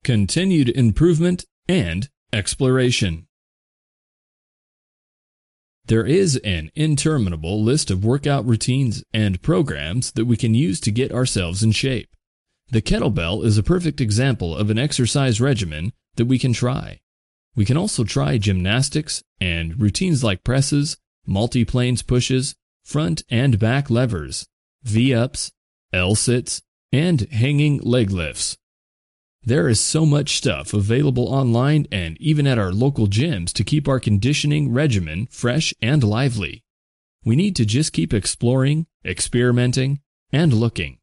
continued improvement, and exploration. There is an interminable list of workout routines and programs that we can use to get ourselves in shape. The kettlebell is a perfect example of an exercise regimen that we can try. We can also try gymnastics and routines like presses, multi-planes pushes, front and back levers, V-ups, L-sits, and hanging leg lifts. There is so much stuff available online and even at our local gyms to keep our conditioning regimen fresh and lively. We need to just keep exploring, experimenting, and looking.